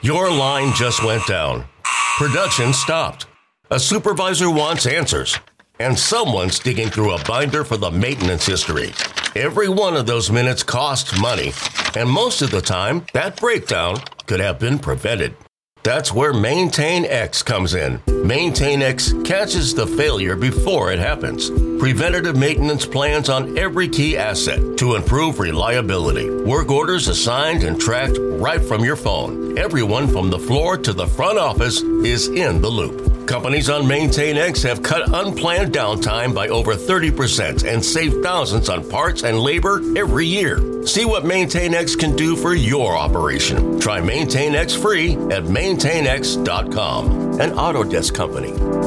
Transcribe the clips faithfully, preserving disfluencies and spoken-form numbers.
Your line just went down. Production stopped. A supervisor wants answers. And someone's digging through a binder for the maintenance history. Every one of those minutes costs money. And most of the time, that breakdown could have been prevented. That's where MaintainX comes in. MaintainX catches the failure before it happens. Preventative maintenance plans on every key asset to improve reliability. Work orders assigned and tracked right from your phone. Everyone from the floor to the front office is in the loop. Companies on MaintainX have cut unplanned downtime by over thirty percent and saved thousands on parts and labor every year. See what MaintainX can do for your operation. Try MaintainX free at maintain x dot com, an Autodesk company.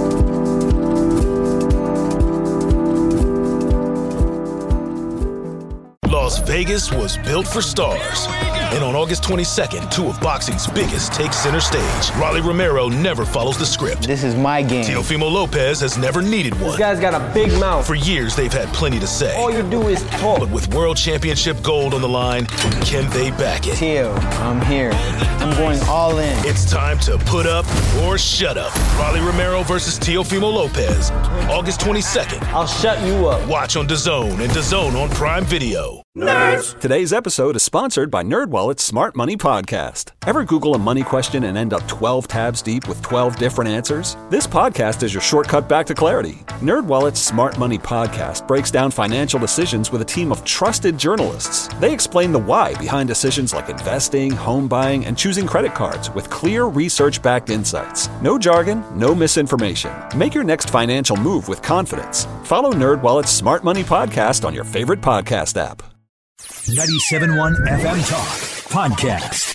Las Vegas was built for stars. And on August twenty-second, two of boxing's biggest take center stage. Rolly Romero never follows the script. This is my game. Teofimo Lopez has never needed one. This guy's got a big mouth. For years, they've had plenty to say. All you do is talk. But with World Championship gold on the line, can they back it? Teo, I'm here. I'm going all in. It's time to put up or shut up. Rolly Romero versus Teofimo Lopez. August twenty-second. I'll shut you up. Watch on DAZN and DAZN on Prime Video. Nerds! Today's episode is sponsored by NerdWallet's Smart Money Podcast. Ever Google a money question and end up twelve tabs deep with twelve different answers? This podcast is your shortcut back to clarity. NerdWallet's Smart Money Podcast breaks down financial decisions with a team of trusted journalists. They explain the why behind decisions like investing, home buying, and choosing credit cards with clear research-backed insights. No jargon, no misinformation. Make your next financial move with confidence. Follow NerdWallet's Smart Money Podcast on your favorite podcast app. ninety-seven point one F M Talk Podcast.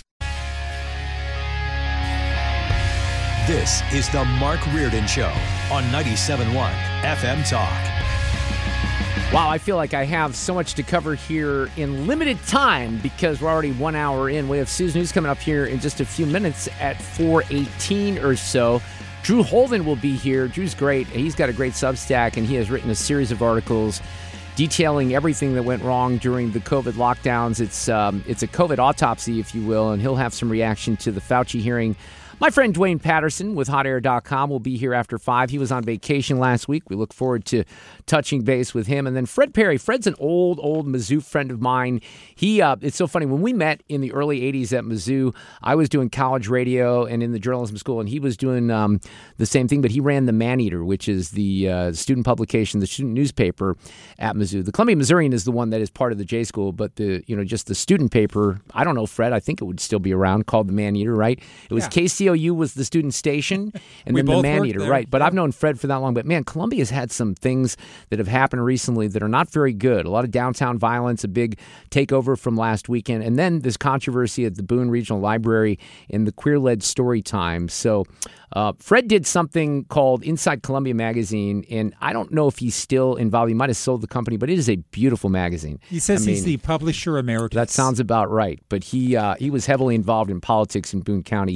This is the Mark Reardon Show on ninety-seven point one F M Talk. Wow, I feel like I have so much to cover here in limited time because we're already one hour in. We have Sue's News coming up here in just a few minutes at four eighteen or so. Drew Holden will be here. Drew's great. He's got a great Substack, and he has written a series of articles detailing everything that went wrong during the COVID lockdowns. It's um, it's a COVID autopsy, if you will, and he'll have some reaction to the Fauci hearing. My friend Dwayne Patterson with hot air dot com will be here after five. He was on vacation last week. We look forward to touching base with him. And then Fred Perry. Fred's an old, old Mizzou friend of mine. He uh, it's so funny. When we met in the early eighties at Mizzou, I was doing college radio and in the journalism school, and he was doing um, the same thing, but he ran the Man-Eater, which is the uh, student publication, the student newspaper at Mizzou. The Columbia Missourian is the one that is part of the J School, but the you know just the student paper, I don't know, Fred, I think it would still be around, called the Man-Eater, right? It was yeah. K C O U was the student station, and then the Man-Eater, right? But yeah. I've known Fred for that long. But man, Columbia's had some things that have happened recently that are not very good. A lot of downtown violence, a big takeover from last weekend, and then this controversy at the Boone Regional Library in the queer-led story time. So uh, Fred did something called Inside Columbia Magazine, and I don't know if he's still involved. He might have sold the company, but it is a beautiful magazine. He says I mean, he's the publisher emeritus. That sounds about right. But he uh, he was heavily involved in politics in Boone County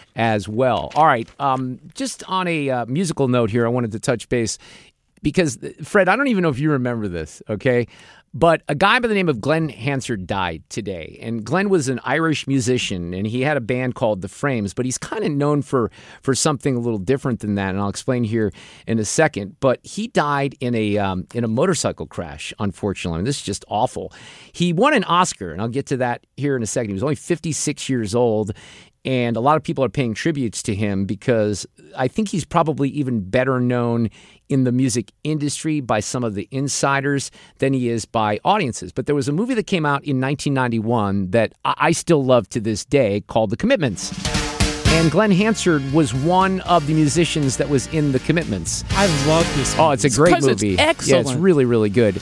as well. All right, um, just on a uh, musical note here, I wanted to touch base because, Fred, I don't even know if you remember this, okay? But a guy by the name of Glenn Hansard died today. And Glenn was an Irish musician, and he had a band called The Frames, but he's kind of known for, for something a little different than that, and I'll explain here in a second. But he died in a um, in a motorcycle crash, unfortunately. I mean, this is just awful. He won an Oscar, and I'll get to that here in a second. He was only fifty-six years old. And a lot of people are paying tributes to him because I think he's probably even better known in the music industry by some of the insiders than he is by audiences. But there was a movie that came out in nineteen ninety-one that I still love to this day called The Commitments. And Glenn Hansard was one of the musicians that was in The Commitments. I love this movie. Oh, it's a great movie. It's excellent. Yeah, it's really, really good.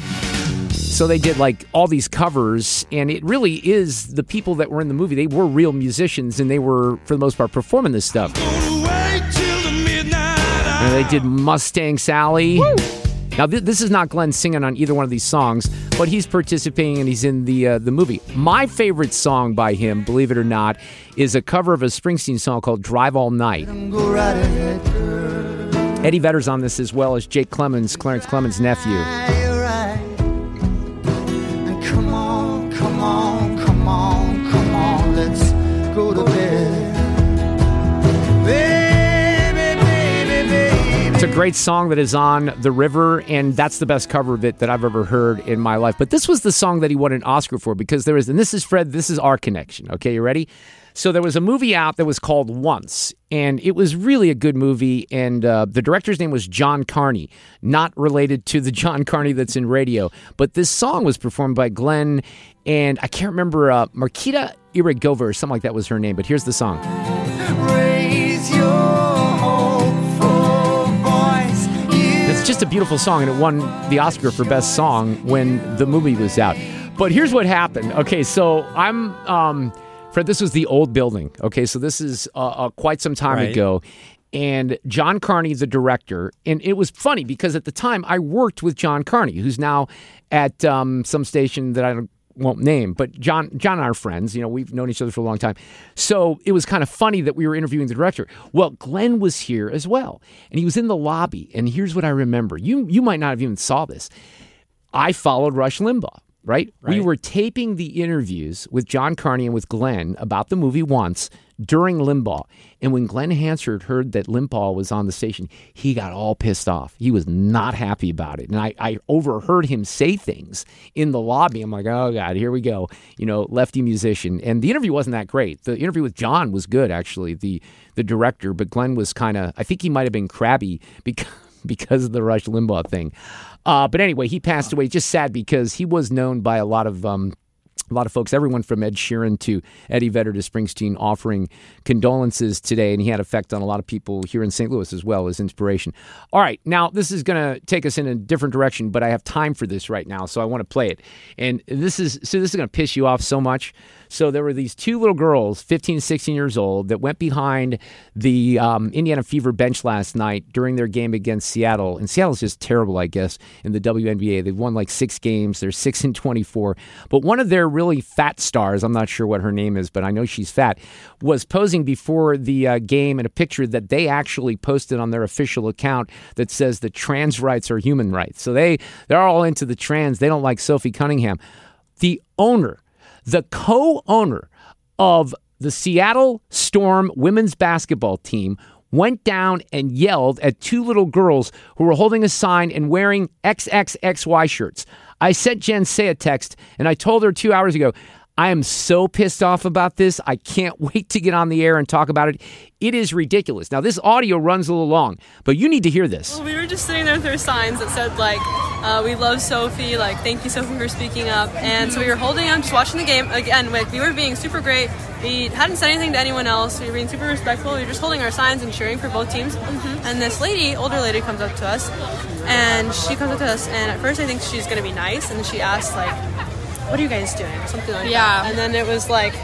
So they did like all these covers, and it really is the people that were in the movie. They were real musicians, and they were, for the most part, performing this stuff. And they did Mustang Sally. Woo! Now, th- this is not Glenn singing on either one of these songs, but he's participating and he's in the uh, the movie. My favorite song by him, believe it or not, is a cover of a Springsteen song called Drive All Night. Eddie Vedder's on this as well as Jake Clemens, Clarence Clemens' nephew. Come on, come on, come on, come on, let's go to bed. great song that is on The River, and that's the best cover of it that I've ever heard in my life. But this was the song that he won an Oscar for because there was, and this is Fred, this is our connection. Okay, you ready? So there was a movie out that was called Once, and it was really a good movie, and uh, the director's name was John Carney, not related to the John Carney that's in radio. But this song was performed by Glenn, and I can't remember, uh, Marquita Iragova or something like that was her name, but here's the song. Raise your hopeful voice. It's just a beautiful song, and it won the Oscar for Best Song when the movie was out. But here's what happened. Okay, so I'm... Um, Fred, this was the old building. Okay, so this is uh, uh, quite some time right. ago. And John Carney, the director, and it was funny because at the time I worked with John Carney, who's now at um, some station that I don't, won't name. But John, John and I are friends. You know, we've known each other for a long time. So it was kind of funny that we were interviewing the director. Well, Glenn was here as well, and he was in the lobby. And here's what I remember. You you might not have even saw this. I followed Rush Limbaugh. Right? right? We were taping the interviews with John Carney and with Glenn about the movie Once during Limbaugh. And when Glenn Hansard heard that Limbaugh was on the station, he got all pissed off. He was not happy about it. And I, I overheard him say things in the lobby. I'm like, oh, God, here we go. You know, lefty musician. And the interview wasn't that great. The interview with John was good, actually, the, the director. But Glenn was kind of, I think he might have been crabby because, because of the Rush Limbaugh thing. Uh, but anyway, he passed away. Just sad because he was known by a lot of um, a lot of folks, everyone from Ed Sheeran to Eddie Vedder to Springsteen, offering condolences today, and he had effect on a lot of people here in Saint Louis as well as inspiration. All right, now this is going to take us in a different direction, but I have time for this right now, so I want to play it. And this is so this is going to piss you off so much. So there were these two little girls, fifteen, sixteen years old, that went behind the um, Indiana Fever bench last night during their game against Seattle. And Seattle's just terrible, I guess, in the W N B A. They've won like six games. They're six and twenty-four. But one of their really fat stars, I'm not sure what her name is, but I know she's fat, was posing before the uh, game in a picture that they actually posted on their official account that says that trans rights are human rights. So they, they're all into the trans. They don't like Sophie Cunningham. The owner, the co-owner of the Seattle Storm women's basketball team went down and yelled at two little girls who were holding a sign and wearing X X X Y shirts. I sent Jen Say a text, and I told her two hours ago, I am so pissed off about this. I can't wait to get on the air and talk about it. It is ridiculous. Now, this audio runs a little long, but you need to hear this. Well, we were just sitting there with our signs that said, like, uh, we love Sophie, like, thank you, Sophie, for speaking up. And so we were holding them, just watching the game. Again, like, we were being super great. We hadn't said anything to anyone else. We were being super respectful. We were just holding our signs and cheering for both teams. Mm-hmm. And this lady, older lady, comes up to us, and she comes up to us, and at first I think she's going to be nice, and then she asks, like, what are you guys doing? Something like yeah. that. And then it was like,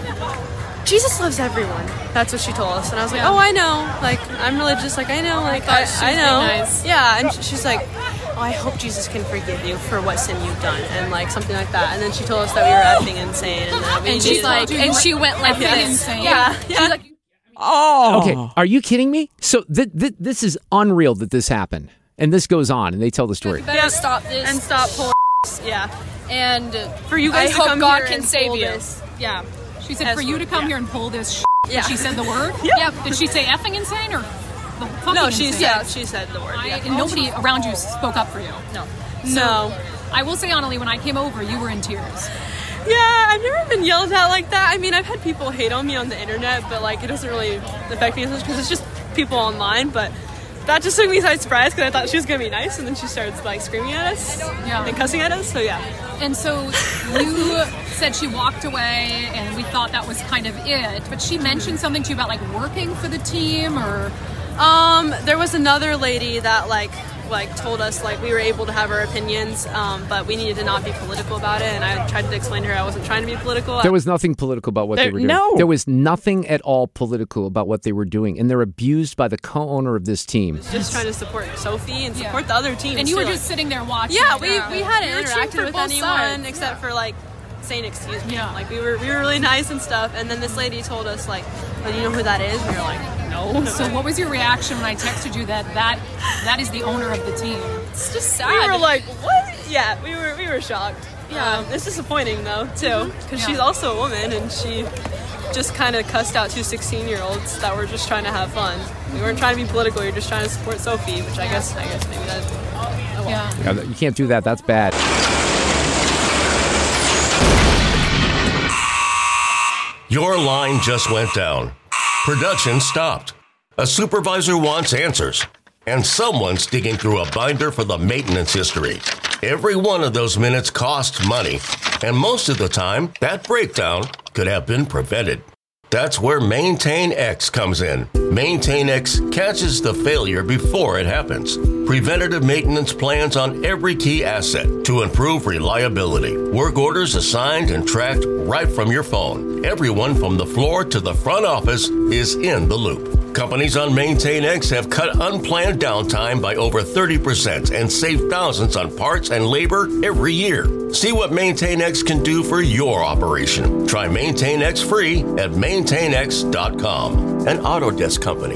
Jesus loves everyone. That's what she told us. And I was like, yeah. oh, I know. Like, I'm religious. Like, I know. Like, I, I, I know. Nice. Yeah. And she's like, oh, I hope Jesus can forgive you for what sin you've done. And, like, something like that. And then she told us that we were effing insane. And, that we and she's like, and she went like yes. insane. Yeah. yeah. She was like, oh. Okay. Are you kidding me? So th- th- this is unreal that this happened. And this goes on, and they tell the story. You better yeah. stop this. And stop pulling. Yeah. And for you guys I to hope come God here can and save pull you. This. Yeah. She said As for you to come yeah. here and pull this sh**. Yeah. She said the word? Yeah. yeah. Did she say effing insane or the fucking No, she insane? said, yeah, she said the word. I, Yeah. and nobody around you spoke up for you? No. So, no. I will say, Annalie, when I came over, you were in tears. Yeah, I've never been yelled at like that. I mean, I've had people hate on me on the internet, but, like, it doesn't really affect me as much because it's just people online, but that just took me by surprise because I thought she was going to be nice, and then she starts, like, screaming at us yeah. and cussing at us, so yeah. And so you said she walked away, and we thought that was kind of it, but she mentioned something to you about, like, working for the team, or... Um, there was another lady that, like, like told us, like, we were able to have our opinions, um, but we needed to not be political about it, and I tried to explain to her I wasn't trying to be political. There was nothing political about what there, they were doing. No. There was nothing at all political about what they were doing, and they're abused by the co-owner of this team. Just trying to support Sophie and support yeah. the other teams. And you too. were just sitting there watching. Yeah, we, yeah. we hadn't we interacted with anyone sides. except yeah. for, like, saying excuse me. Yeah. Like, we were we were really nice and stuff, and then this lady told us, like, oh, do you know who that is? And we were like, no. So what was your reaction when I texted you that that, that is the owner of the team? It's just sad. We were like, what? Yeah, we were we were shocked. Yeah. Um, it's disappointing, though, too, because mm-hmm. yeah. she's also a woman, and she just kind of cussed out two sixteen-year-olds that were just trying to have fun. We weren't trying to be political. We were just trying to support Sophie, which I guess I guess maybe that's oh, well. Yeah. Yeah, you can't do that. That's bad. Your line just went down. Production stopped. A supervisor wants answers. And someone's digging through a binder for the maintenance history. Every one of those minutes costs money. And most of the time, that breakdown could have been prevented. That's where Maintain X comes in. Maintain X catches the failure before it happens. Preventative maintenance plans on every key asset to improve reliability. Work orders assigned and tracked right from your phone. Everyone from the floor to the front office is in the loop. Companies on Maintain X have cut unplanned downtime by over thirty percent and saved thousands on parts and labor every year. See what Maintain X can do for your operation. Try Maintain X free at maintain x dot com, an Autodesk company.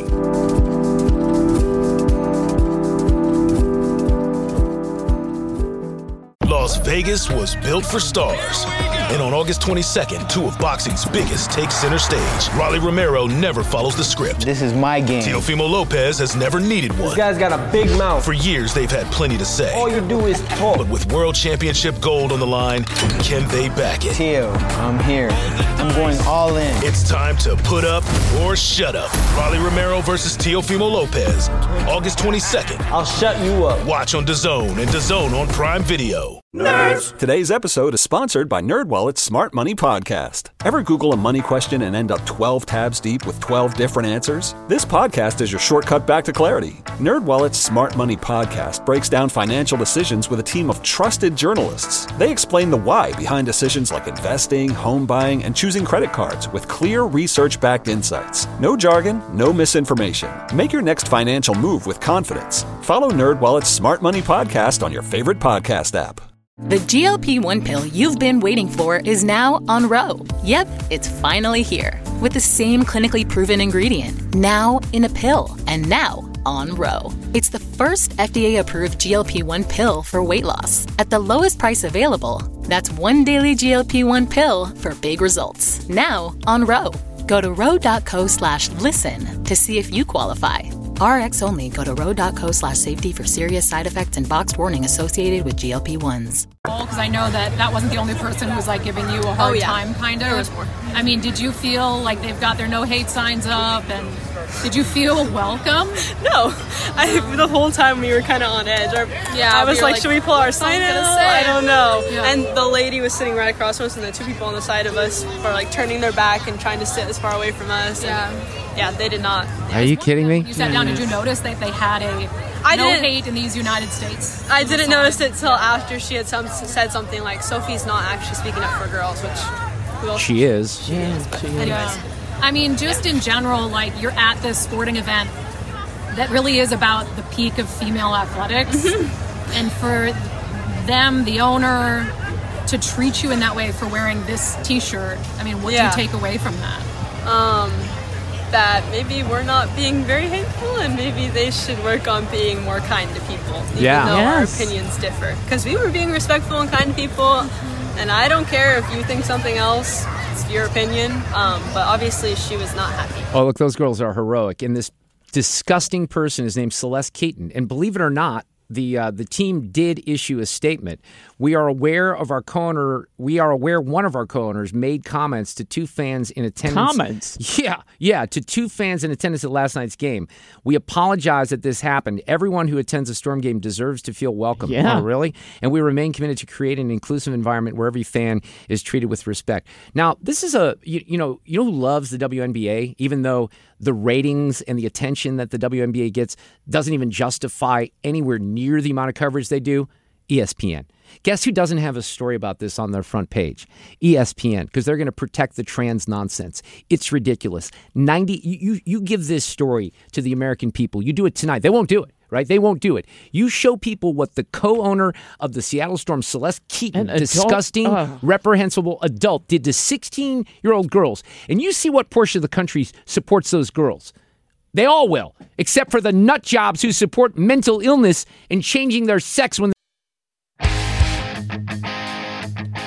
Las Vegas was built for stars. And on August twenty-second, two of boxing's biggest take center stage. Rolly Romero never follows the script. This is my game. Teofimo Lopez has never needed one. This guy's got a big mouth. For years, they've had plenty to say. All you do is talk. But with World Championship gold on the line, can they back it? Teo, I'm here. I'm going all in. It's time to put up or shut up. Rolly Romero versus Teofimo Lopez. August twenty-second. I'll shut you up. Watch on DAZN and DAZN on Prime Video. Nerds! Today's episode is sponsored by NerdWallet's Smart Money Podcast. Ever Google a money question and end up twelve tabs deep with twelve different answers? This podcast is your shortcut back to clarity. NerdWallet's Smart Money Podcast breaks down financial decisions with a team of trusted journalists. They explain the why behind decisions like investing, home buying, and choosing credit cards with clear research-backed insights. No jargon, no misinformation. Make your next financial move with confidence. Follow NerdWallet's Smart Money Podcast on your favorite podcast app. The G L P one pill you've been waiting for is now on Ro. Yep, it's finally here. With the same clinically proven ingredient. Now in a pill. And now on Ro. It's the first F D A-approved G L P one pill for weight loss. At the lowest price available. That's one daily G L P one pill for big results. Now on Ro. Go to ro.co slash listen to see if you qualify. R X only. Go to ro.co slash safety for serious side effects and boxed warning associated with G L P ones. Because I know that that wasn't the only person who was like giving you a hard oh, yeah. time, kind of. There was more. I mean, did you feel like they've got their no hate signs up, and did you feel welcome? No, I, the whole time we were kind of on edge. Our, Yeah, I was we like, like, should we pull our sign gonna out? say? I don't know. Yeah. And the lady was sitting right across from us, and the two people on the side of us were like turning their back and trying to sit as far away from us. Yeah. And, yeah, they did not. Are you kidding me? You sat down. Did you notice that they had a I no didn't- hate in these United States? I didn't notice it till after she had some, said something like, Sophie's not actually speaking up for girls, which who else? She is. She is. She is. Anyways. Yeah. I mean, just in general, like, you're at this sporting event that really is about the peak of female athletics. And for them, the owner, to treat you in that way for wearing this t-shirt, I mean, what Yeah. do you take away from that? Um, that maybe we're not being very hateful, and maybe they should work on being more kind to people, even Yeah. though Yes. our opinions differ. Because we were being respectful and kind to people, and I don't care if you think something else. It's your opinion. Um, but obviously, she was not happy. Oh, look, those girls are heroic. And this disgusting person is named Celeste Keaton. And believe it or not, the uh, the team did issue a statement. We are aware of our co-owner. We are aware one of our co-owners made comments to two fans in attendance. Comments? Yeah, yeah, to two fans in attendance at last night's game. We apologize that this happened. Everyone who attends a Storm game deserves to feel welcome. Yeah. Oh, really? And we remain committed to creating an inclusive environment where every fan is treated with respect. Now, this is a, you, you know, you know who loves the W N B A, even though the ratings and the attention that the W N B A gets doesn't even justify anywhere near the amount of coverage they do? E S P N. Guess who doesn't have a story about this on their front page? E S P N, because they're going to protect the trans nonsense. It's ridiculous. ninety you, you you give this story to the American people. You do it tonight. They won't do it, right? They won't do it. You show people what the co-owner of the Seattle Storm, Celeste Keaton, An adult- disgusting, uh. reprehensible adult, did to sixteen-year-old girls. And you see what portion of the country supports those girls. They all will, except for the nut jobs who support mental illness and changing their sex when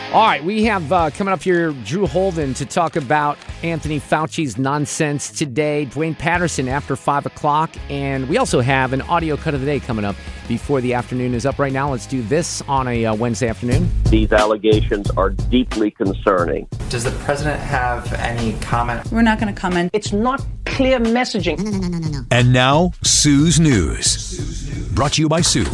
All right, we have uh, coming up here Drew Holden to talk about Anthony Fauci's nonsense today. Dwayne Patterson after five o'clock. And we also have an audio cut of the day coming up before the afternoon is up. Right now, let's do this on a uh, Wednesday afternoon. These allegations are deeply concerning. Does the president have any comment? We're not going to comment. It's not clear messaging. No, no, no, no, no, no. And now, Sue's News. Brought to you by Sue.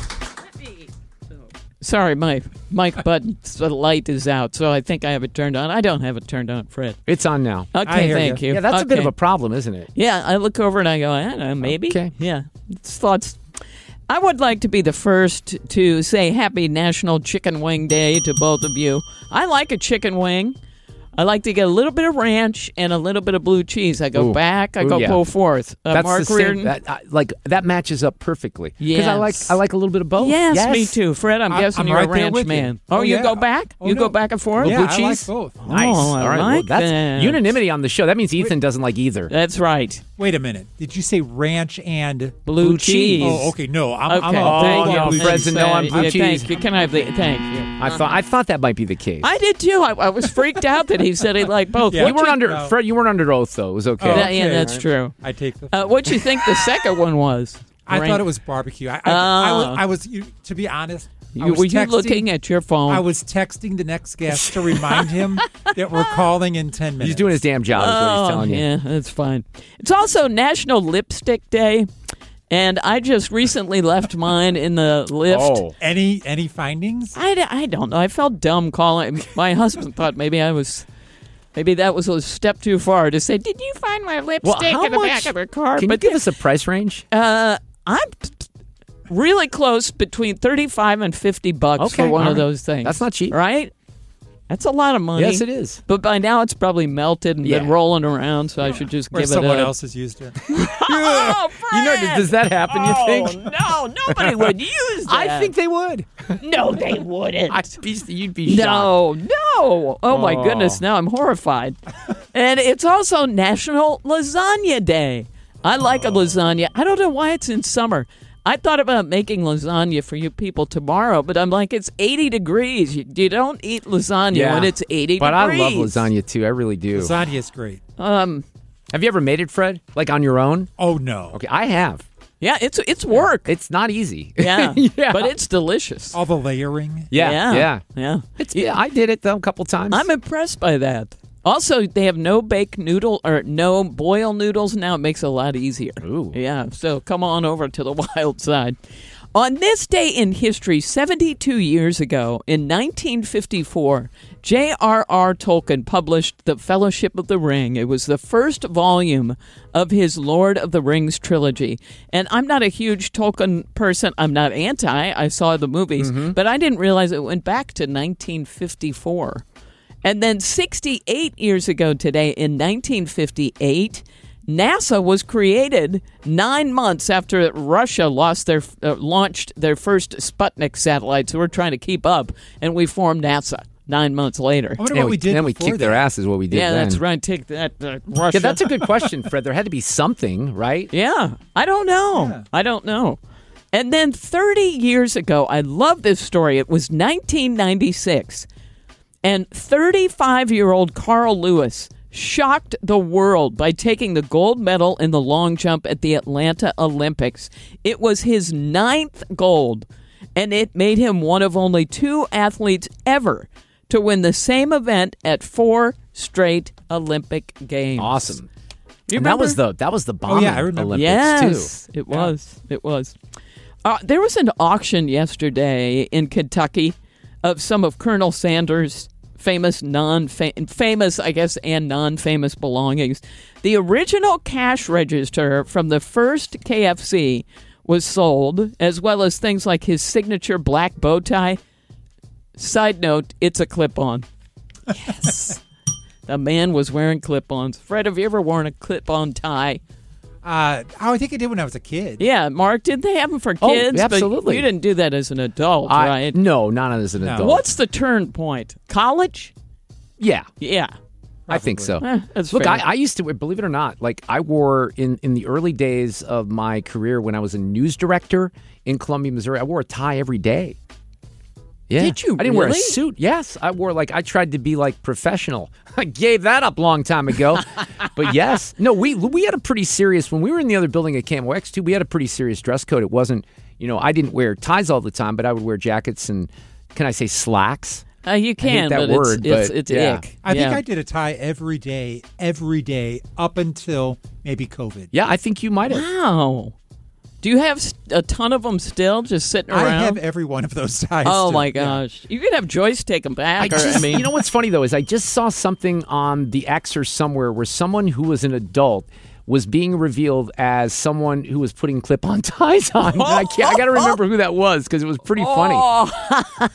Sorry, my mic button, the light is out, so I think I have it turned on. I don't have it turned on, Fred. It's on now. Okay, thank you. Yeah, that's okay. a bit of a problem, isn't it? Yeah, I look over and I go, I don't know, maybe. Okay. Yeah, it's thoughts. I would like to be the first to say Happy National Chicken Wing Day to both of you. I like a chicken wing. I like to get a little bit of ranch and a little bit of blue cheese. I go Ooh. back, I Ooh, go yeah. pull forth. Uh, That's Mark the same, Reardon. that, uh, like that matches up perfectly. Because I like Yes. I like a little bit of both. Yes, yes. me too. Fred, I'm I- guessing I'm you're right a there ranch with you. man. Oh, Oh, you yeah. go back? Oh, you no. go back and forth? Yeah, blue I cheese? like both. Nice. Oh, All I right. well, like that's that. unanimity on the show. That means Ethan doesn't like either. That's right. Wait a minute. Did you say ranch and Blue, Blue cheese. cheese. Oh, okay. No, I'm, Okay, I'm Oh, a thank full you. on blue Fred's cheese. a no on Uh, blue yeah, cheese. Thank you. Can I have the thank you? I thought I thought that might be the case. I did too. I, I was freaked out that he said he liked both. Yeah. What you weren't you- under no. Fred. You weren't under oath though. It was okay. Oh, Yeah, yeah, okay. that's true. I take the. Uh, what do you think the second one was? I Ranch- thought it was barbecue. I, I, I was. Oh. I was you, to be honest. I You, was were you texting- looking at your phone? I was texting the next guest to remind him that we're calling in ten minutes. He's doing his damn job. Is what he's Oh, telling you. yeah, that's fine. It's also National Lipstick Day, and I just recently left mine in the lift. Oh. Any any findings? I, d- I don't know. I felt dumb calling. My husband thought maybe I was, maybe that was a step too far to say, did you find my lipstick Well, how in the much- back of the car? Can but you give us a price range? uh, I'm really close between thirty-five and fifty bucks Okay, for one all of right. those things. That's not cheap. Right? That's a lot of money. Yes, it is. But by now it's probably melted and been Yeah. rolling around, so I should just Or give it someone a... else has used it. Oh, You know, Fred! does that happen? You Oh, think? no, nobody would use that. I think they would. No, they wouldn't. I'd be, you'd be shocked. No, no. Oh, my Oh. goodness. Now I'm horrified. And it's also National Lasagna Day. I like a lasagna. I don't know why it's in summer. I thought about making lasagna for you people tomorrow, but I'm like, it's eighty degrees. You, you don't eat lasagna Yeah. when it's eighty But degrees. I love lasagna too. I really do. Lasagna is great. Um, Have you ever made it, Fred? Like on your own? Oh no. Okay, I have. yeah, it's it's work. It's not easy. Yeah, yeah. but it's delicious. All the layering. yeah, yeah, yeah. yeah. It's, yeah, I did it though a couple times. I'm impressed by that. Also, they have no bake noodle or no boil noodles now. It makes it a lot easier. Ooh. Yeah, so come on over to the wild side. On this day in history, seventy-two years ago, in nineteen fifty-four, J R R. Tolkien published The Fellowship of the Ring. It was the first volume of his Lord of the Rings trilogy. And I'm not a huge Tolkien person. I'm not anti. I saw the movies. But I didn't realize it went back to nineteen fifty-four. And then sixty-eight years ago today, in nineteen fifty-eight, NASA was created nine months after Russia lost their uh, launched their first Sputnik satellites. So we're trying to keep up, and we formed NASA nine months later. I wonder And what we did Then we before kicked their that. asses. What we did. Yeah, then. that's right. Take that, uh, Russia. Yeah, that's a good question, Fred. There had to be something, right? Yeah, I don't know. Yeah. I don't know. And then thirty years ago, I love this story. It was nineteen ninety-six, and thirty-five-year-old Carl Lewis shocked the world by taking the gold medal in the long jump at the Atlanta Olympics. It was his ninth gold, and it made him one of only two athletes ever to win the same event at four straight Olympic Games. Awesome. You and that was remember? the that was the bombing yeah, I remember. Olympics Yes, too. it was. It was. Uh, there was an auction yesterday in Kentucky of some of Colonel Sanders' famous non famous, I guess, and non-famous belongings. The original cash register from the first K F C was sold, as well as things like his signature black bow tie. Side note, it's a clip-on. Yes. The man was wearing clip-ons. Fred, have you ever worn a clip-on tie? Uh, oh, I think I did when I was a kid. Yeah, Mark, did they have them for Oh, kids? But absolutely. you didn't do that as an adult, I- right? No, not as an No. adult. What's the turn point? College? Yeah, Yeah. I think so. Eh, that's Look, fair. I, I used to, believe it or not, like I wore in, in the early days of my career when I was a news director in Columbia, Missouri, I wore a tie every day. Yeah. Did you I didn't wear a really? suit. Yes, I wore like I tried to be like professional. I gave that up a long time ago. But yes, no, we we had a pretty serious when we were in the other building at Camo X too. We had a pretty serious dress code. It wasn't, you know, I didn't wear ties all the time, but I would wear jackets and can I say slacks? Uh, you can, I hate that but word, it's, but it's, it's yeah. ick. I think Yeah. I did a tie every day, every day, up until maybe COVID. Yeah, I think you might have. Wow. Do you have s- a ton of them still just sitting around? I have every one of those ties. Oh still. my Yeah. gosh! You could have Joyce take them back. I or, just, I mean, you know what's funny though is I just saw something on the X or somewhere where someone who was an adult was being revealed as someone who was putting clip-on ties on. And I, can't, I got to remember who that was because it was pretty funny. Oh.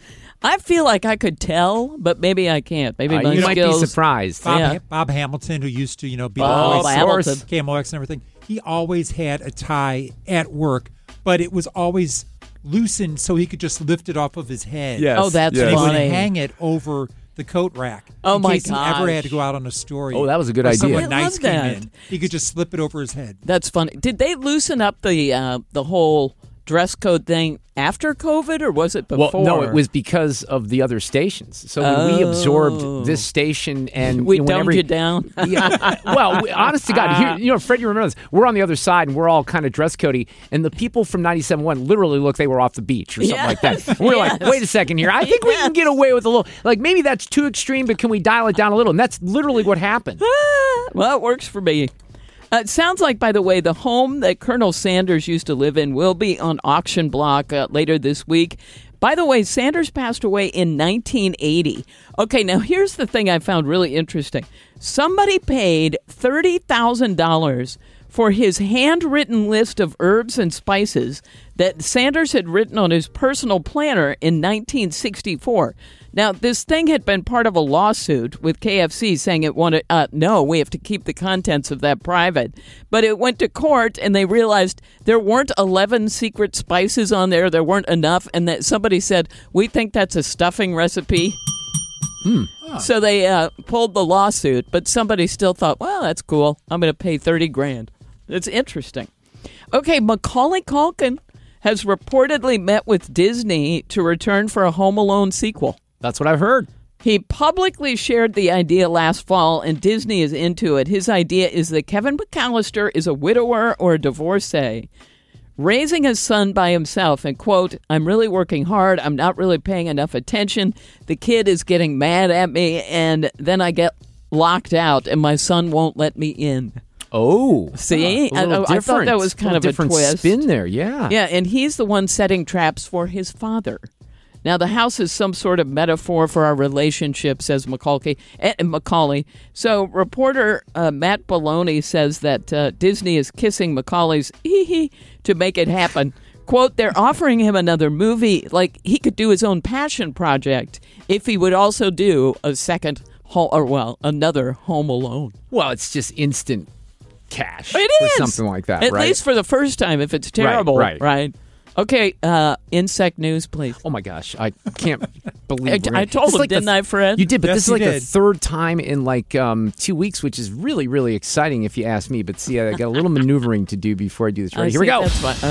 I feel like I could tell, but maybe I can't. Maybe Uh, my you might be skills. surprised. Bob, Yeah. Bob Hamilton, who used to, you know, be Bob the Hamilton. voice of K M O X and everything, he always had a tie at work, but it was always loosened so he could just lift it off of his head. Yes. Oh, that's and he would funny. hang it over the coat rack. Oh, in my case he ever had to gosh. go out on a story. Oh, that was a good or idea. Someone I nice love came that. in. He could just slip it over his head. That's funny. Did they loosen up the uh, the whole dress code thing after COVID, or was it before? Well, no, it was because of the other stations. So when we Oh. absorbed this station and We you know, dumbed whenever- you down. yeah, well, we- honest to God, here, you know, Fred, you remember this? We're on the other side and we're all kind of dress codey, and the people from ninety-seven point one literally looked they were off the beach or something like that. Yes, We're like, yes. wait a second here. I think we can get away with a little, like maybe that's too extreme, but can we dial it down a little? And that's literally what happened. Well, it works for me. Uh, it sounds like, by the way, the home that Colonel Sanders used to live in will be on auction block uh, later this week. By the way, Sanders passed away in nineteen eighty. Okay, now here's the thing I found really interesting. Somebody paid thirty thousand dollars for his handwritten list of herbs and spices that Sanders had written on his personal planner in nineteen sixty-four. Now, this thing had been part of a lawsuit with K F C saying it wanted, uh, no, we have to keep the contents of that private. But it went to court and they realized there weren't eleven secret spices on there. There weren't enough. And that somebody said, we think that's a stuffing recipe. Hmm. So they uh, pulled the lawsuit, but somebody still thought, well, that's cool. I'm going to pay thirty grand. It's interesting. Okay, Macaulay Culkin has reportedly met with Disney to return for a Home Alone sequel. That's what I've heard. He publicly shared the idea last fall, and Disney is into it. His idea is that Kevin McAllister is a widower or a divorcee, raising his son by himself, and, quote, I'm really working hard. I'm not really paying enough attention. The kid is getting mad at me, and then I get locked out, and my son won't let me in. Oh, See? a little I, I thought that different. was kind a of a different twist. spin there. Yeah. Yeah, and he's the one setting traps for his father. Now, the house is some sort of metaphor for our relationship, says Macaulay. Eh, Macaulay. So, reporter uh, Matt Baloney says that uh, Disney is kissing Macaulay's hee-hee to make it happen. Quote, they're offering him another movie, like he could do his own passion project if he would also do a second, ho- or well, another Home Alone. Well, it's just instant cash It for is. something like that, At right? least for the first time, if it's terrible, right. right? Okay, uh, insect news, please. Oh my gosh, I can't believe I, we're gonna- I told It's him, like the didn't th- I, Fred? You did, but Yes, this is you like the did. third time in like um, two weeks, which is really, really exciting if you ask me. But see, I got a little maneuvering to do before I do this. Right, I here we see, go. That's fine.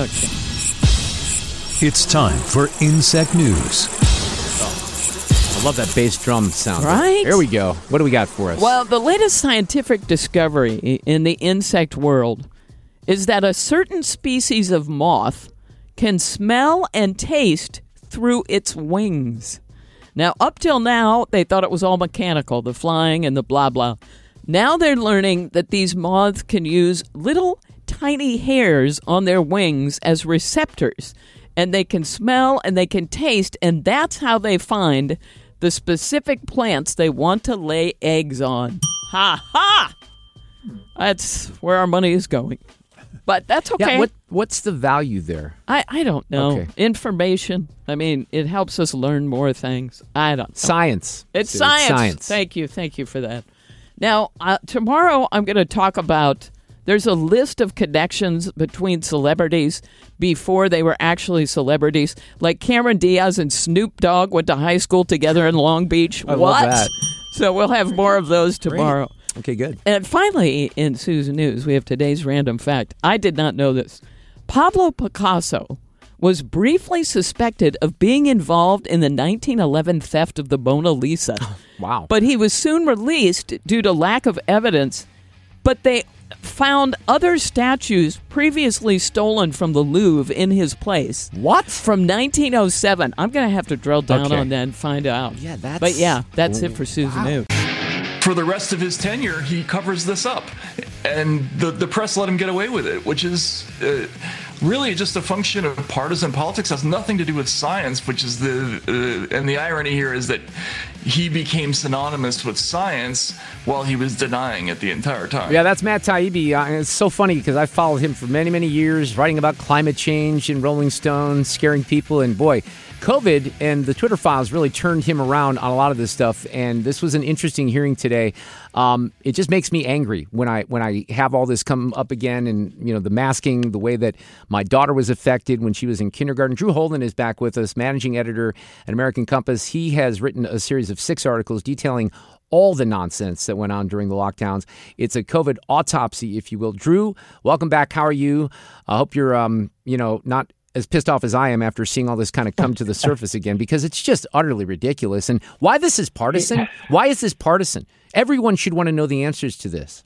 Okay. It's time for Insect News. I love that bass drum sound. Right? Here we go. What do we got for us? Well, the latest scientific discovery in the insect world is that a certain species of moth can smell and taste through its wings. Now, up till now, they thought it was all mechanical, the flying and the blah, blah. Now they're learning that these moths can use little tiny hairs on their wings as receptors, and they can smell and they can taste, and that's how they find the specific plants they want to lay eggs on. Ha ha! That's where our money is going. But that's okay. Yeah, what what's the value there? I, I don't know. Okay. Information. I mean, it helps us learn more things. I don't know. Science. It's It's science. science. Thank you. Thank you for that. Now, uh, tomorrow I'm going to talk about, there's a list of connections between celebrities before they were actually celebrities. Like Cameron Diaz and Snoop Dogg went to high school together in Long Beach. I love what? that. So we'll have more of those tomorrow. Okay, good. And finally, in Sue's News, we have today's random fact. I did not know this. Pablo Picasso was briefly suspected of being involved in the nineteen eleven theft of the Mona Lisa. Wow. But he was soon released due to lack of evidence. But they found other statues previously stolen from the Louvre in his place. What? From nineteen oh seven. I'm going to have to drill down Okay. on that and find out. Yeah, that's... But yeah, that's it for Susan Wow. New. For the rest of his tenure, he covers this up, and the the press let him get away with it, which is uh, really just a function of partisan politics. It has nothing to do with science, which is the uh, and the irony here is that he became synonymous with science while he was denying it the entire time. Yeah, that's Matt Taibbi. Uh, it's so funny because I followed him for many, many years, writing about climate change in Rolling Stone, scaring people, and boy, COVID and the Twitter files really turned him around on a lot of this stuff. And this was an interesting hearing today. Um, it just makes me angry when I when I have all this come up again, and you know the masking, the way that my daughter was affected when she was in kindergarten. Drew Holden is back with us, managing editor at American Compass. He has written a series of six articles detailing all the nonsense that went on during the lockdowns. It's a COVID autopsy, if you will. Drew, welcome back. How are you? I hope you're, um, you know, not as pissed off as I am after seeing all this kind of come to the surface again, because it's just utterly ridiculous. And why this is partisan? Why is this partisan? Everyone should want to know the answers to this.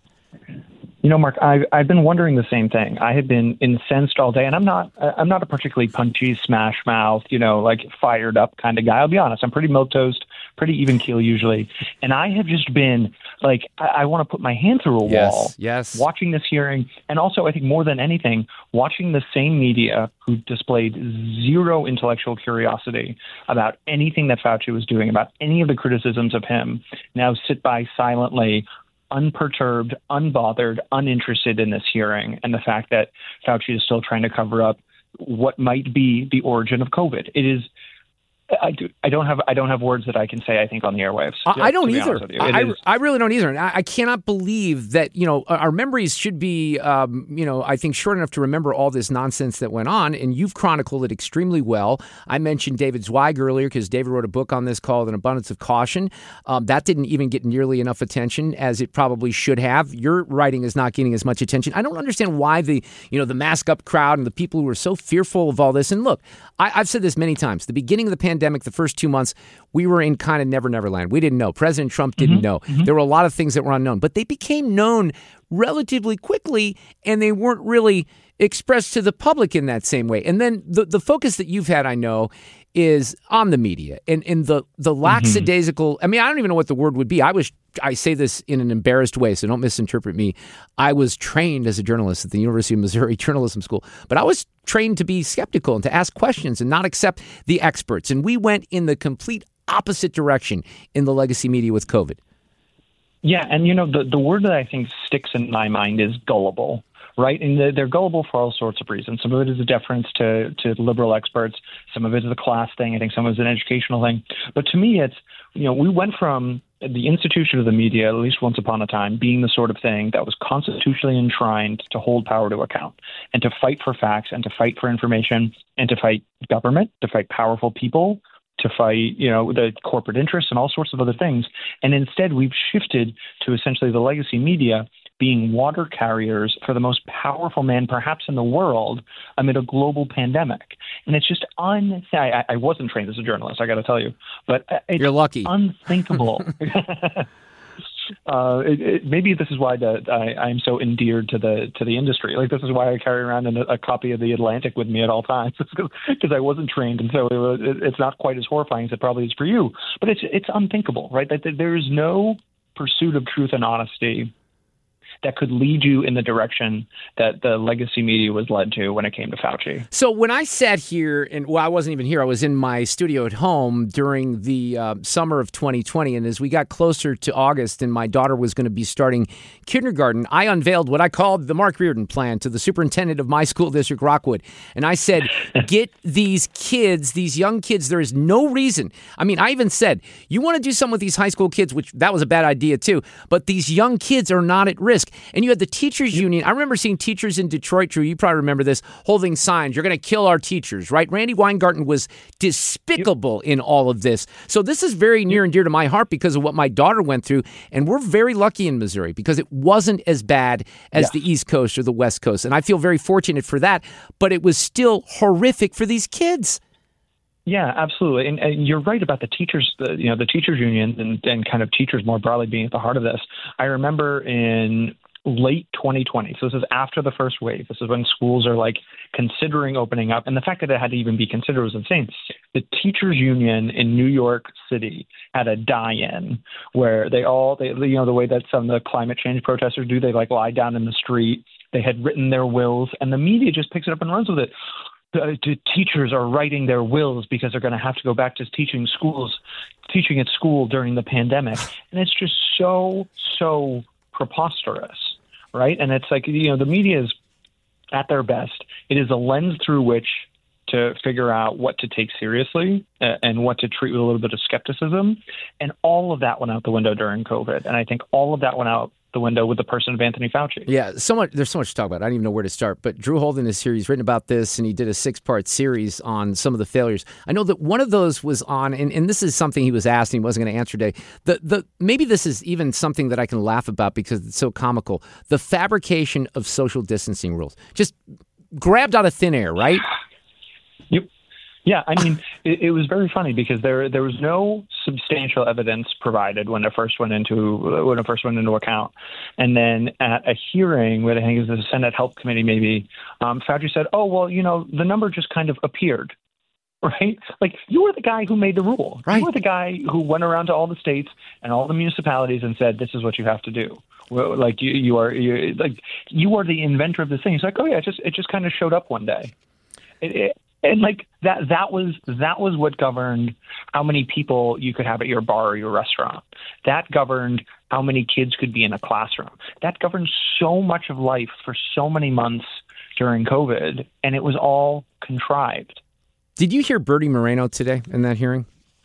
You know, Mark, I've, I've been wondering the same thing. I have been incensed all day, and I'm not I'm not a particularly punchy, smash mouth, you know, like fired up kind of guy. I'll be honest. I'm pretty milquetoast, pretty even keel usually. And I have just been like, I, I want to put my hand through a Yes, wall yes. watching this hearing. And also, I think more than anything, watching the same media who displayed zero intellectual curiosity about anything that Fauci was doing, about any of the criticisms of him, now sit by silently, unperturbed, unbothered, uninterested in this hearing, and the fact that Fauci is still trying to cover up what might be the origin of COVID. It is. I, do, I don't have I don't have words that I can say, I think, on the airwaves. I, I don't to be either. honest with you. I, It is- I really don't either. And I, I cannot believe that, you know, our memories should be, um, you know, I think short enough to remember all this nonsense that went on. And you've chronicled it extremely well. I mentioned David Zweig earlier because David wrote a book on this called An Abundance of Caution. Um, that didn't even get nearly enough attention as it probably should have. Your writing is not getting as much attention. I don't understand why the, you know, the mask up crowd and the people who are so fearful of all this. And look, I, I've said this many times. The beginning of the pandemic, the first two months, we were in kind of never, never land. We didn't know. President Trump didn't Mm-hmm. know. There were a lot of things that were unknown, but they became known relatively quickly, and they weren't really expressed to the public in that same way. And then the, the focus that you've had, I know, is on the media and, and the, the lackadaisical. I mean, I don't even know what the word would be. I was, I say this in an embarrassed way, so don't misinterpret me. I was trained as a journalist at the University of Missouri Journalism School, but I was trained to be skeptical and to ask questions and not accept the experts. And we went in the complete opposite direction in the legacy media with COVID. Yeah, and you know, the, the word that I think sticks in my mind is gullible, right? And they're, they're gullible for all sorts of reasons. Some of it is a deference to, to liberal experts. Some of it is a class thing. I think some of it is an educational thing. But to me, it's, you know, we went from the institution of the media, at least once upon a time, being the sort of thing that was constitutionally enshrined to hold power to account and to fight for facts and to fight for information and to fight government, to fight powerful people, to fight, you know, the corporate interests and all sorts of other things. And instead, we've shifted to essentially the legacy media being water carriers for the most powerful man perhaps in the world amid a global pandemic. And it's just un I, I wasn't trained as a journalist, I got to tell you, but it's You're lucky. unthinkable. Uh, it, it, maybe this is why the, I, I'm so endeared to the to the industry. Like, this is why I carry around a, a copy of The Atlantic with me at all times, because I wasn't trained, and so it was, it, it's not quite as horrifying as it probably is for you. But it's it's unthinkable, right? That, that there is no pursuit of truth and honesty that could lead you in the direction that the legacy media was led to when it came to Fauci. So when I sat here, and well, I wasn't even here, I was in my studio at home during the uh, summer of twenty twenty. And as we got closer to August and my daughter was going to be starting kindergarten, I unveiled what I called the Mark Reardon plan to the superintendent of my school district, Rockwood. And I said, get these kids, these young kids, there is no reason. I mean, I even said, you want to do something with these high school kids, which that was a bad idea too, but these young kids are not at risk. pandemic. And you had the teachers union. I remember seeing teachers in Detroit, Drew, you probably remember this, holding signs, you're going to kill our teachers, right? Randy Weingarten was despicable in all of this. So this is very near and dear to my heart because of what my daughter went through. And we're very lucky in Missouri because it wasn't as bad as Yeah. the East Coast or the West Coast. And I feel very fortunate for that. But it was still horrific for these kids. Yeah, absolutely, and, and you're right about the teachers, the, you know, the teachers unions and, and kind of teachers more broadly being at the heart of this. I remember in late twenty twenty, so this is after the first wave. This is when schools are like considering opening up, and the fact that it had to even be considered was insane. The teachers union in New York City had a die-in where they all, they, you know, the way that some of the climate change protesters do, they like lie down in the street. They had written their wills, and the media just picks it up and runs with it. The, the teachers are writing their wills because they're going to have to go back to teaching schools, teaching at school during the pandemic. And it's just so, so preposterous, right? And it's like, you know, the media is at their best. It is a lens through which to figure out what to take seriously uh, and what to treat with a little bit of skepticism. And all of that went out the window during COVID. And I think all of that went out the window with the person of Anthony Fauci. Yeah, so much. There's so much to talk about. I don't even know where to start. But Drew Holden is here. He's written about this, and he did a six-part series on some of the failures. I know that one of those was on, and, and this is something he was asked, and he wasn't going to answer today. The the maybe this is even something that I can laugh about because it's so comical. The fabrication of social distancing rules, just grabbed out of thin air, right? Yep. Yeah, I mean, it, it was very funny because there there was no substantial evidence provided when it first went into when it first went into account, and then at a hearing with I think it was the Senate Health Committee, maybe um, Fauci said, "Oh well, you know, the number just kind of appeared." Right? Like, you were the guy who made the rule. Right. You were the guy who went around to all the states and all the municipalities and said, "This is what you have to do." Well, like you, you are, you like you are the inventor of this thing. It's like, oh yeah, it just it just kind of showed up one day. It, it, And like that, that was that was what governed how many people you could have at your bar or your restaurant. That governed how many kids could be in a classroom. That governed so much of life for so many months during COVID, and it was all contrived. Did you hear Bertie Moreno today in that hearing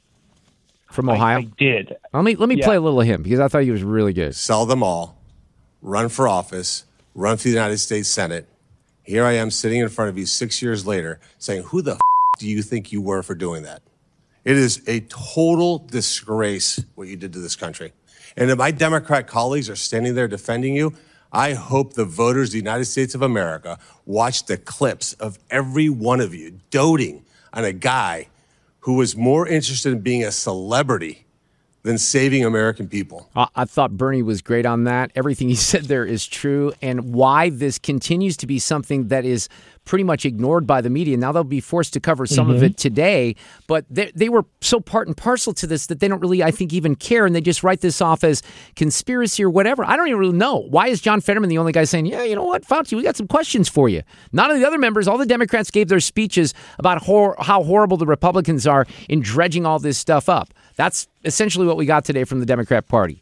from Ohio? I, I did. Let me let me Yeah. play a little of him because I thought he was really good. Sell them all, run for office, run for the United States Senate. Here I am sitting in front of you six years later saying, who the f- do you think you were for doing that? It is a total disgrace what you did to this country. And if my Democrat colleagues are standing there defending you, I hope the voters of the United States of America watch the clips of every one of you doting on a guy who was more interested in being a celebrity than saving American people. I, I thought Bernie was great on that. Everything he said there is true. And why this continues to be something that is pretty much ignored by the media. Now they'll be forced to cover some Mm-hmm. of it today, but they, they were so part and parcel to this that they don't really, I think, even care. And they just write this off as conspiracy or whatever. I don't even really know. Why is John Fetterman the only guy saying, yeah, you know what, Fauci, we got some questions for you? None of the other members, all the Democrats gave their speeches about hor- how horrible the Republicans are in dredging all this stuff up. That's essentially what we got today from the Democrat Party.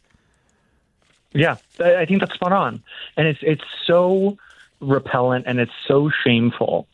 Yeah, I I think that's spot on. And it's it's so repellent and it's so shameful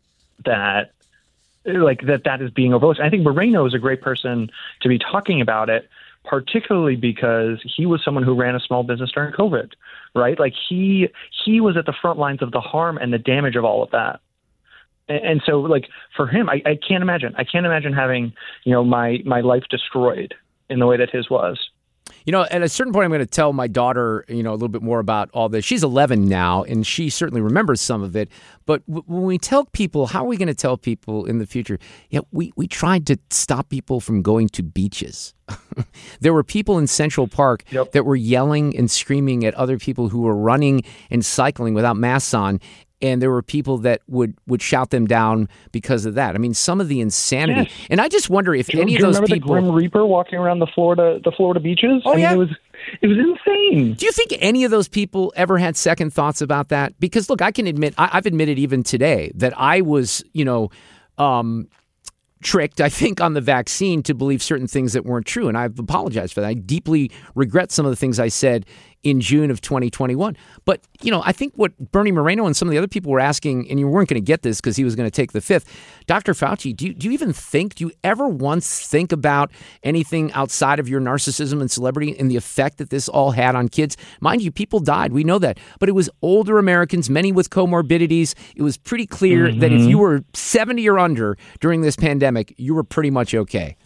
that like that that is being overlooked. I think Moreno is a great person to be talking about it, particularly because he was someone who ran a small business during COVID, right? Like he he was at the front lines of the harm and the damage of all of that. And, and so like for him, I, I can't imagine. I can't imagine having, you know, my my life destroyed in the way that his was. You know, at a certain point, I'm going to tell my daughter, you know, a little bit more about all this. She's eleven now, and she certainly remembers some of it. But w- when we tell people, how are we going to tell people in the future? Yeah, we, we tried to stop people from going to beaches. There were people in Central Park yep. that were yelling and screaming at other people who were running and cycling without masks on. And there were people that would, would shout them down because of that. I mean, some of the insanity. Yes. And I just wonder if do, any do of those remember people. the Grim Reaper walking around the Florida the Florida beaches? Oh, I mean, yeah. It was, it was insane. Do you think any of those people ever had second thoughts about that? Because, look, I can admit, I, I've admitted even today that I was, you know, um, tricked, I think, on the vaccine to believe certain things that weren't true. And I've apologized for that. I deeply regret some of the things I said in June of twenty twenty-one. But, you know, I think what Bernie Moreno and some of the other people were asking, and you weren't going to get this because he was going to take the fifth, Doctor Fauci, do you, do you even think, do you ever once think about anything outside of your narcissism and celebrity and the effect that this all had on kids? Mind you, people died. We know that. But it was older Americans, many with comorbidities. It was pretty clear mm-hmm. that if you were seventy or under during this pandemic, you were pretty much okay.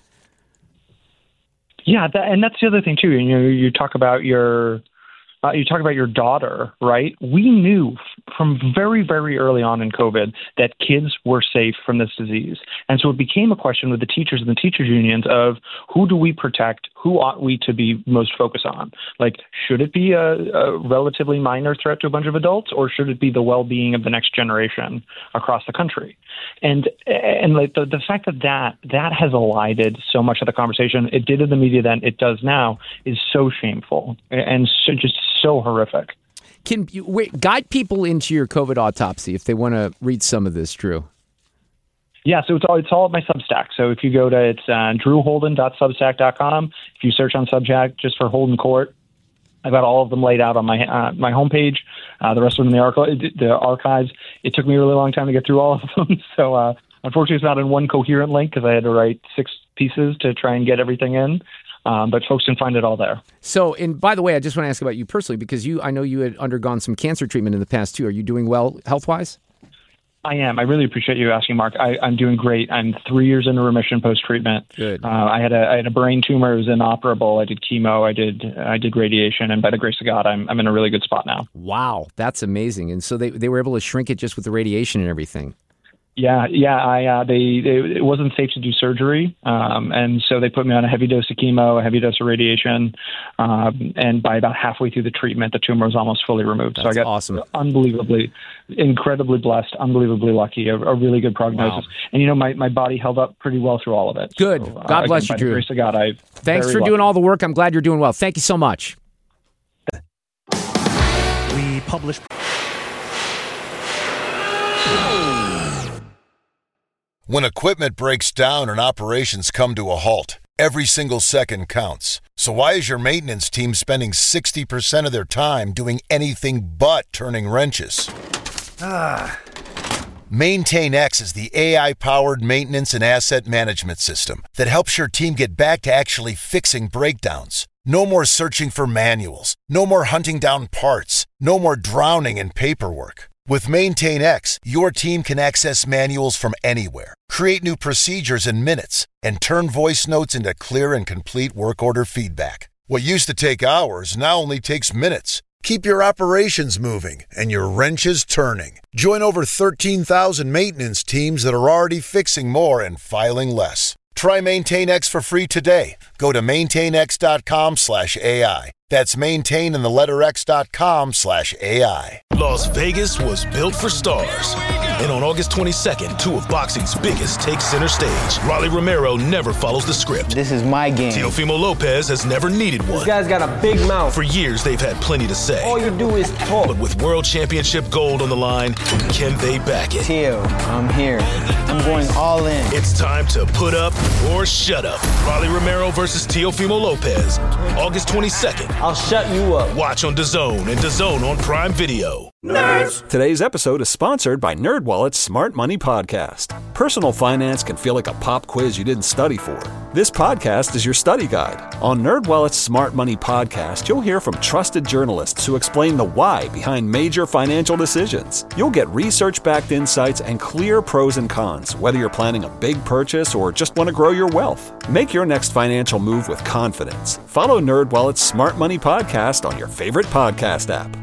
Yeah, that, and that's the other thing too. You know, you talk about your, uh, you talk about your daughter, right? We knew from very, very early on in COVID that kids were safe from this disease, and so it became a question with the teachers and the teachers unions of who do we protect, who ought we to be most focused on? Like, should it be a, a relatively minor threat to a bunch of adults, or should it be the well-being of the next generation across the country? And and like the, the fact that, that that has elided so much of the conversation, it did in the media then, it does now, is so shameful and so, just so horrific. Can you wait, guide people into your COVID autopsy if they want to read some of this, Drew? Yeah, so it's all it's all at my Substack. So if you go to it's uh, drew holden dot substack dot com, if you search on Substack just for Holden Court, I've got all of them laid out on my uh, my homepage. Uh, the rest of them in the, arch- the archives. It took me a really long time to get through all of them. So uh, unfortunately, it's not in one coherent link because I had to write six pieces to try and get everything in. Um, but folks can find it all there. So, and by the way, I just want to ask about you personally because you, I know you had undergone some cancer treatment in the past too. Are you doing well health-wise? I am. I really appreciate you asking, Mark. I, I'm doing great. I'm three years into remission post-treatment. Good. Uh, I had a I had a brain tumor. It was inoperable. I did chemo. I did I did radiation, and by the grace of God, I'm I'm in a really good spot now. Wow, that's amazing. And so they they were able to shrink it just with the radiation and everything. Yeah, yeah. I uh, they, they it wasn't safe to do surgery, um, and so they put me on a heavy dose of chemo, a heavy dose of radiation, um, and by about halfway through the treatment, the tumor was almost fully removed. That's so I got awesome. unbelievably, incredibly blessed, unbelievably lucky, a, a really good prognosis. Wow. And you know, my, my body held up pretty well through all of it. Good. So, uh, God bless again, you, Drew. By the grace of God, I've Thanks for lucky. doing all the work. I'm glad you're doing well. Thank you so much. We publish. When equipment breaks down and operations come to a halt, every single second counts. So why is your maintenance team spending sixty percent of their time doing anything but turning wrenches? Ah. MaintainX is the A I-powered maintenance and asset management system that helps your team get back to actually fixing breakdowns. No more searching for manuals. No more hunting down parts. No more drowning in paperwork. With MaintainX, your team can access manuals from anywhere, create new procedures in minutes, and turn voice notes into clear and complete work order feedback. What used to take hours now only takes minutes. Keep your operations moving and your wrenches turning. Join over thirteen thousand maintenance teams that are already fixing more and filing less. Try MaintainX for free today. Go to maintainx.com slash AI. That's maintain in the letter x.com slash AI. Las Vegas was built for stars. And on August twenty-second, two of boxing's biggest take center stage. Rolly Romero never follows the script. This is my game. Teofimo Lopez has never needed one. This guy's got a big mouth. For years, they've had plenty to say. All you do is talk. But with world championship gold on the line, can they back it? Teo, I'm here. I'm going all in. It's time to put up or shut up. Rolly Romero versus Teofimo Lopez. August twenty-second. I'll shut you up. Watch on DAZN and DAZN on Prime Video. Nerds! Today's episode is sponsored by NerdWallet's Smart Money Podcast. Personal finance can feel like a pop quiz you didn't study for. This podcast is your study guide. On NerdWallet's Smart Money Podcast, you'll hear from trusted journalists who explain the why behind major financial decisions. You'll get research-backed insights and clear pros and cons, whether you're planning a big purchase or just want to grow your wealth. Make your next financial move with confidence. Follow NerdWallet's Smart Money Podcast on your favorite podcast app.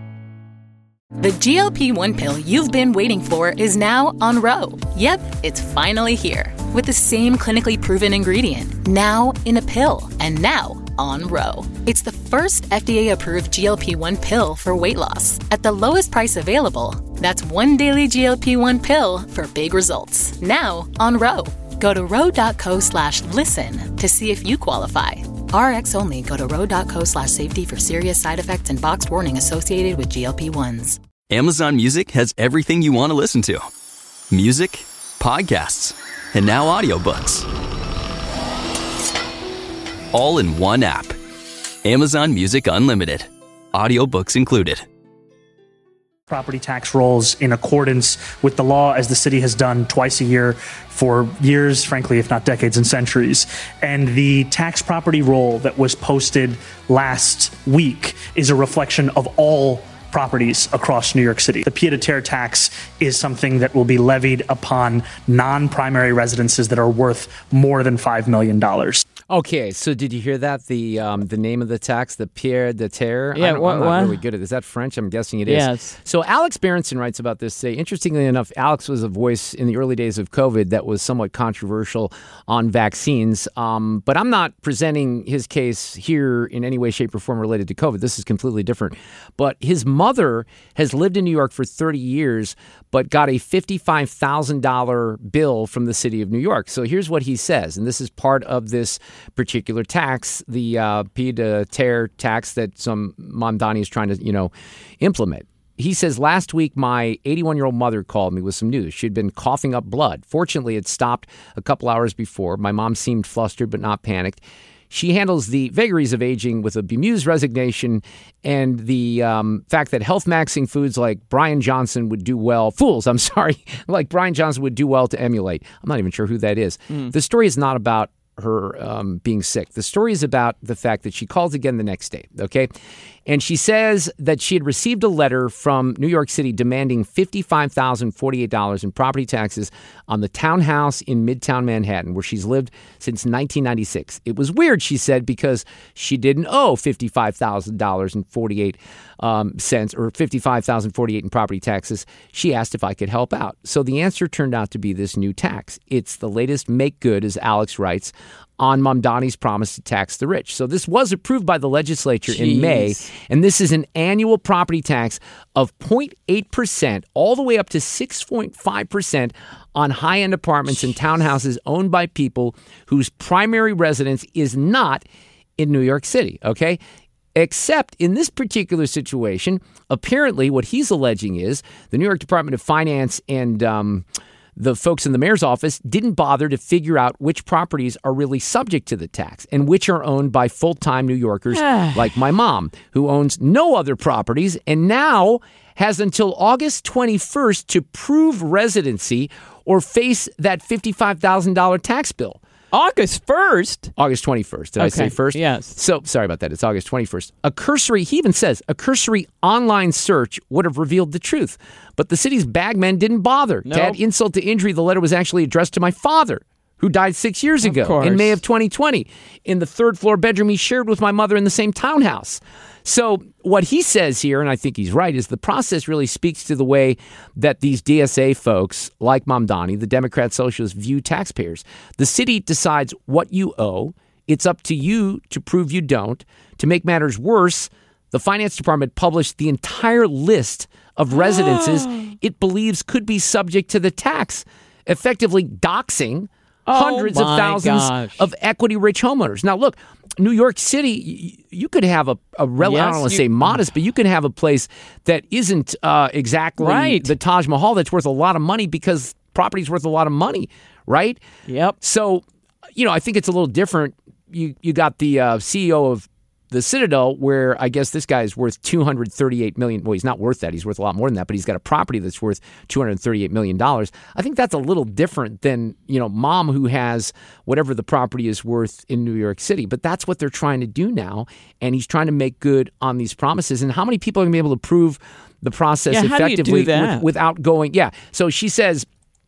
The G L P one pill you've been waiting for is now on Ro. Yep, it's finally here. With the same clinically proven ingredient. Now in a pill. And now on Ro. It's the first F D A-approved G L P one pill for weight loss. At the lowest price available. That's one daily G L P one pill for big results. Now on Ro. Go to ro.co slash listen to see if you qualify. R X only. Go to ro.co slash safety for serious side effects and boxed warning associated with G L P ones. Amazon Music has everything you want to listen to. Music, podcasts, and now audiobooks. All in one app. Amazon Music Unlimited. audiobooks included. Property tax rolls in accordance with the law, as the city has done twice a year for years, frankly, if not decades and centuries. And the tax property roll that was posted last week is a reflection of all properties across New York City. The pied-à-terre tax is something that will be levied upon non-primary residences that are worth more than five million dollars. Okay, so did you hear that? The um, the name of the tax, the pied-à-terre? Yeah, I don't, what, I'm not what? really good at it. Is that French? I'm guessing it is. Yes. So Alex Berenson writes about this. Say, interestingly enough, Alex was a voice in the early days of COVID that was somewhat controversial on vaccines. Um, but I'm not presenting his case here in any way, shape, or form related to COVID. This is completely different. But his mother has lived in New York for thirty years, but got a fifty-five thousand dollars bill from the city of New York. So here's what he says, and this is part of this particular tax, the uh, pied-à-terre tax that some Mamdani is trying to, you know, implement. He says, last week, my eighty-one-year-old mother called me with some news. She'd been coughing up blood. Fortunately, it stopped a couple hours before. My mom seemed flustered but not panicked. She handles the vagaries of aging with a bemused resignation and the um, fact that health-maxing foods like Brian Johnson would do well, fools, I'm sorry, like Brian Johnson would do well to emulate. I'm not even sure who that is. Mm. The story is not about her um, being sick. The story is about the fact that she calls again the next day, okay? And she says that she had received a letter from New York City demanding fifty-five thousand forty-eight dollars in property taxes on the townhouse in Midtown Manhattan, where she's lived since nineteen ninety-six. It was weird, she said, because she didn't owe fifty-five thousand dollars and forty-eight um, cents or fifty-five thousand forty-eight in property taxes. She asked if I could help out. So the answer turned out to be this new tax. It's the latest make good, as Alex writes, on Mamdani's promise to tax the rich. So this was approved by the legislature Jeez. in May, and this is an annual property tax of zero point eight percent all the way up to six point five percent on high-end apartments Jeez. and townhouses owned by people whose primary residence is not in New York City, okay? Except in this particular situation, apparently what he's alleging is the New York Department of Finance and um, the folks in the mayor's office didn't bother to figure out which properties are really subject to the tax and which are owned by full-time New Yorkers like my mom, who owns no other properties and now has until August twenty-first to prove residency or face that fifty-five thousand dollars tax bill. August first? August twenty-first. Did okay. I say first? Yes. So, sorry about that. It's August twenty-first. A cursory, he even says, a cursory online search would have revealed the truth. But the city's bagmen didn't bother. Nope. To add insult to injury, the letter was actually addressed to my father, who died six years ago in May of twenty twenty, in the third floor bedroom he shared with my mother in the same townhouse. So what he says here, and I think he's right, is the process really speaks to the way that these D S A folks, like Mamdani, the Democrat socialists, view taxpayers. The city decides what you owe. It's up to you to prove you don't. To make matters worse, the finance department published the entire list of residences it believes could be subject to the tax, effectively doxing oh hundreds of thousands gosh. of equity-rich homeowners. Now, look, New York City, you could have a, a rel- yes, I don't want to say modest, but you can have a place that isn't uh, exactly right. the Taj Mahal that's worth a lot of money because property's worth a lot of money, right? Yep. So, you know, I think it's a little different. You you got the uh, C E O of the Citadel, where I guess this guy is worth two hundred thirty-eight million dollars. Well, he's not worth that. He's worth a lot more than that, but he's got a property that's worth two hundred thirty-eight million dollars. I think that's a little different than, you know, mom who has whatever the property is worth in New York City. But that's what they're trying to do now, and he's trying to make good on these promises. And how many people are going to be able to prove the process yeah, effectively how do you do that? With, without going? Yeah. So she says,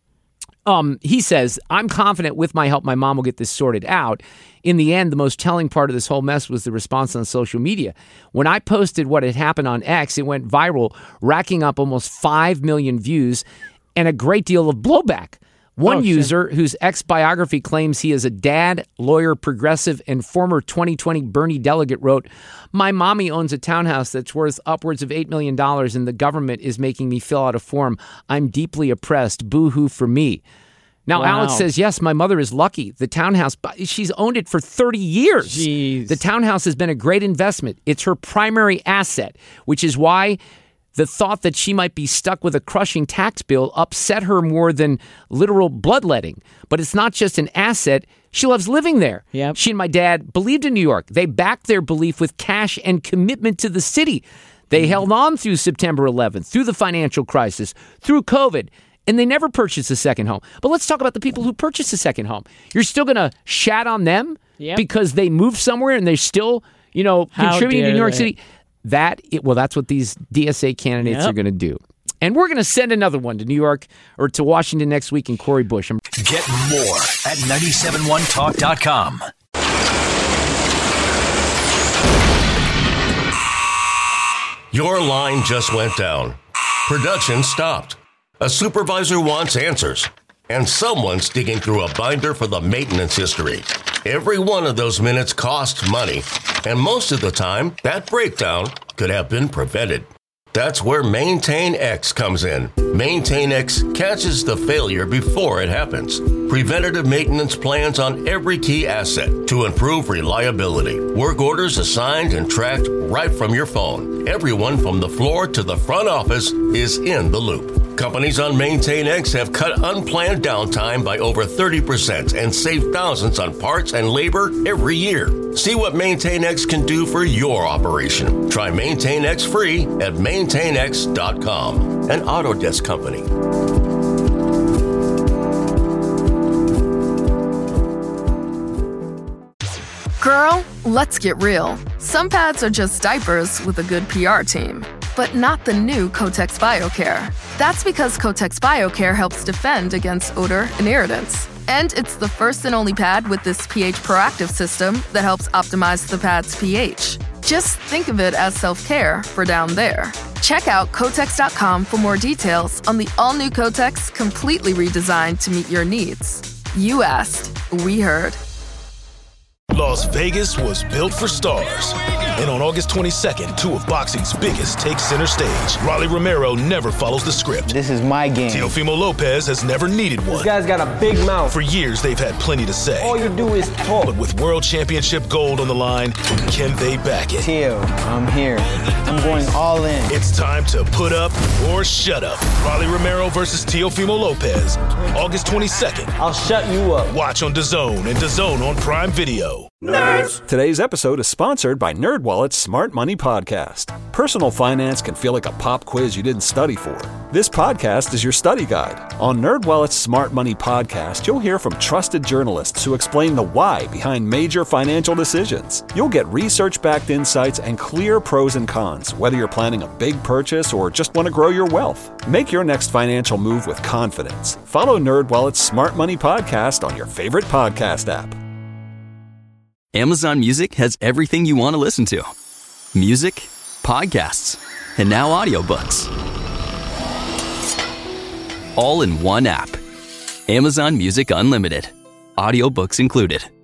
Um, he says, I'm confident with my help, my mom will get this sorted out. In the end, the most telling part of this whole mess was the response on social media. When I posted what had happened on X, it went viral, racking up almost five million views and a great deal of blowback. One oh, user, sure. whose ex-biography claims he is a dad, lawyer, progressive, and former twenty twenty Bernie delegate, wrote, my mommy owns a townhouse that's worth upwards of eight million dollars and the government is making me fill out a form. I'm deeply oppressed. Boo-hoo for me. Now, wow. Alex says, yes, my mother is lucky. The townhouse, she's owned it for thirty years. Jeez. The townhouse has been a great investment. It's her primary asset, which is why The thought that she might be stuck with a crushing tax bill upset her more than literal bloodletting. But it's not just an asset. She loves living there. Yep. She and my dad believed in New York. They backed their belief with cash and commitment to the city. They mm-hmm. held on through September eleventh, through the financial crisis, through COVID, and they never purchased a second home. But let's talk about the people who purchased a second home. You're still going to shat on them yep. because they moved somewhere and they're still, you know, How contributing to New York they? City. That, it, well, that's what these D S A candidates Yep. are going to do. And we're going to send another one to New York or to Washington next week in Cori Bush. I'm- Get more at nine seven one talk dot com. Your line just went down. Production stopped. A supervisor wants answers. And someone's digging through a binder for the maintenance history. Every one of those minutes costs money. And most of the time, that breakdown could have been prevented. That's where Maintain X comes in. Maintain X catches the failure before it happens. Preventative maintenance plans on every key asset to improve reliability. Work orders assigned and tracked right from your phone. Everyone from the floor to the front office is in the loop. Companies on Maintain X have cut unplanned downtime by over thirty percent and saved thousands on parts and labor every year. See what Maintain X can do for your operation. Try Maintain X free at maintain x dot com, an Autodesk company. Girl, let's get real. Some pads are just diapers with a good P R team. But not the new Kotex BioCare. That's because Kotex BioCare helps defend against odor and irritants. And it's the first and only pad with this pH proactive system that helps optimize the pad's pH. Just think of it as self-care for down there. Check out Kotex dot com for more details on the all-new Kotex, completely redesigned to meet your needs. You asked, we heard. Las Vegas was built for stars. And on August twenty-second, two of boxing's biggest take center stage. Rolly Romero never follows the script. This is my game. Teofimo Lopez has never needed one. This guy's got a big mouth. For years, they've had plenty to say. All you do is talk. But with world championship gold on the line, can they back it? Teo, I'm here. I'm going all in. It's time to put up or shut up. Rolly Romero versus Teofimo Lopez. August twenty-second. I'll shut you up. Watch on DAZN and DAZN on Prime Video. Nerds! Today's episode is sponsored by NerdWallet's Smart Money Podcast. Personal finance can feel like a pop quiz you didn't study for. This podcast is your study guide. On NerdWallet's Smart Money Podcast, you'll hear from trusted journalists who explain the why behind major financial decisions. You'll get research-backed insights and clear pros and cons, whether you're planning a big purchase or just want to grow your wealth. Make your next financial move with confidence. Follow NerdWallet's Smart Money Podcast on your favorite podcast app. Amazon Music has everything you want to listen to. Music, podcasts, and now audiobooks. All in one app. Amazon Music Unlimited. Audiobooks included.